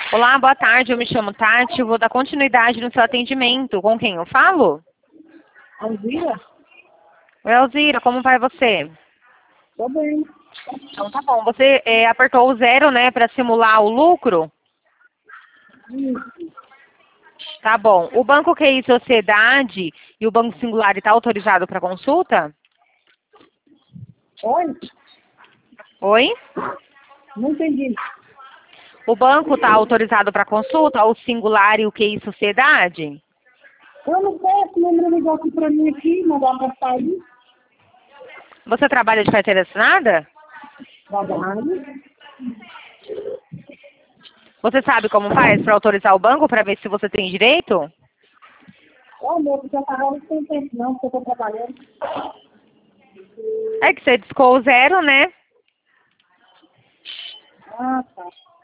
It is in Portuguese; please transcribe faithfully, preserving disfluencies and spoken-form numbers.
Olá, boa tarde. Eu me chamo Tati. Eu vou dar continuidade no seu atendimento. Com quem eu falo? Alzira? Oi, Alzira, como vai você? Tô bem. Então tá bom. Você é, apertou o zero, né, para simular o lucro? Isso. Tá bom. O Banco Q I Sociedade e o Banco Singular está autorizado para consulta? Oi? Oi? Não entendi. O banco está autorizado para consulta, o Singular e o Q I Sociedade? Eu não sei, esse número ligou aqui pra mim aqui, mandar pra sair. Você trabalha de carteira assinada? Trabalho. Você sabe como faz para autorizar o banco para ver se você tem direito? Ô, moço, já tava não tem tempo não, porque eu tô trabalhando. É que você discou o zero, né? Ah, tá.